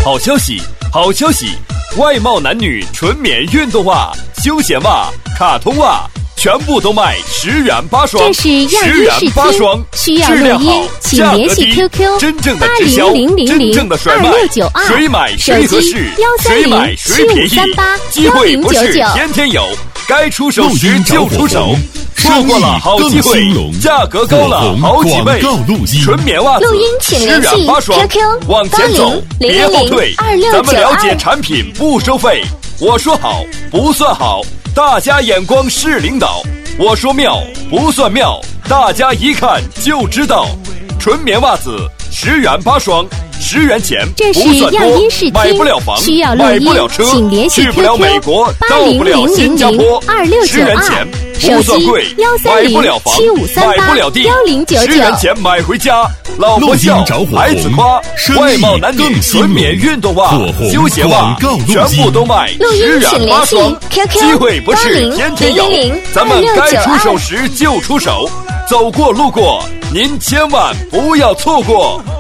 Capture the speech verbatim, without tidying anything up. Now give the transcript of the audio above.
好消息，好消息！外贸男女纯棉运动袜、休闲袜、卡通袜，全部都卖十元八双。 这是样衣试听，需要录音，请联系 Q Q 真正的八直销， 零零零零真正的甩二卖， 六九二， 谁买手谁合适机，幺三谁买零七五谁便宜三八， 机幺会不是零九九。 天天有，该出手时录音找就出手火红， 错过了好机会生意更兴隆， 价格高了好几倍火红广告录音。 纯棉袜子录音请十联系元八双 Q Q 往前走， 八零别后退零零二六九二。 咱们了解产品不收费，我说好不算好，大家眼光是领导。我说妙不算妙，大家一看就知道。纯棉袜子十元八双，十元钱这是不算样多衣试听， 买不了房， 需要录音买不了车， 请联系去不了 Q Q 美国， 八到不了零零零新加坡零二六十九二元钱， 手机不算贵， 幺三零买不了房， 七五三八买不了地， 幺零九九。 十元钱买回家，老婆笑录音找火红， 孩子夸， 生意外贸男女更兴隆纯棉运动袜火、红休闲袜广告录音全部都卖录音十元请联系八双， Q Q 机会不是天天有八零零零， 咱们该出二六九二手时就出手，走过路过，您千万不要错过。